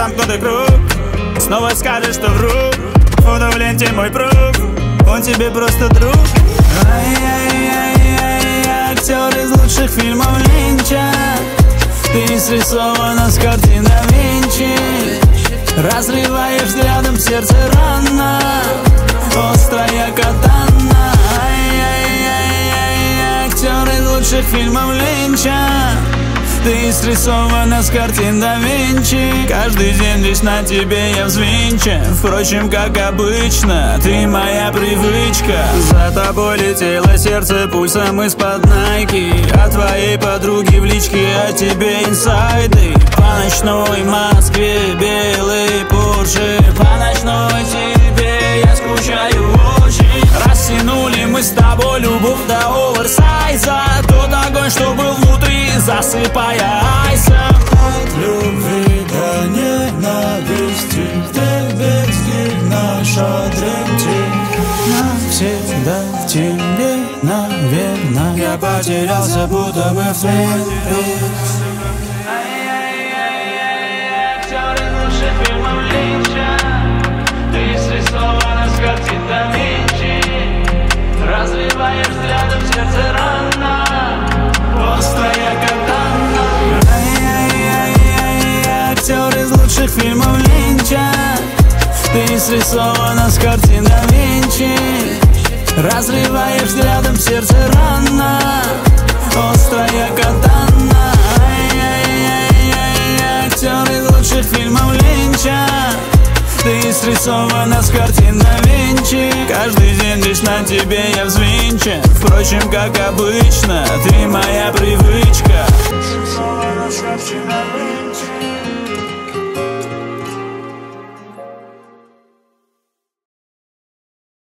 замкнутый круг. Снова скажешь, что вру, буду в ленте мой пруд. Он тебе просто друг. Ай-яй-яй-яй, актер из лучших фильмов Линча. Ты срисована с картин Да Винчи. Разрываешь взглядом сердце рана, острая катана. Ай-яй-яй-яй, актер из лучших фильмов Линча. Ты срисована с картин Да Винчи. Каждый день здесь на тебе я взвинчен. Впрочем, как обычно, ты моя привычка. За тобой летело сердце пульсом из-под найки. От твоей подруги в личке, о тебе инсайды. По ночной Москве белый Порше. По ночной тебе я скучаю очень. Растянули мы с тобой любовь до оверсайза. Тот огонь, что был внутри, засыпая айсом. От любви до ненависти, где весь стиль наша дрянь. Навсегда в тебе, наверное, Я потерялся, будто бы в твоей. Актер из лучших фильмов Линча. Ты срисована с картин Да Винчи. Разрываешь взглядом сердце рана, острая катана. Ай-яй-яй-яй, актер из лучших фильмов Линча. Ты срисована с картин Да Винчи. Разрываешь взглядом сердце рана, острая катана. Ай-яй-яй-яй, актер из лучших фильмов Линча. Ты срисована с картин Да Винчи. Каждый день лишь на тебе я взвинчен. Впрочем, как обычно, ты моя привычка. Срисована с картин Да Винчи.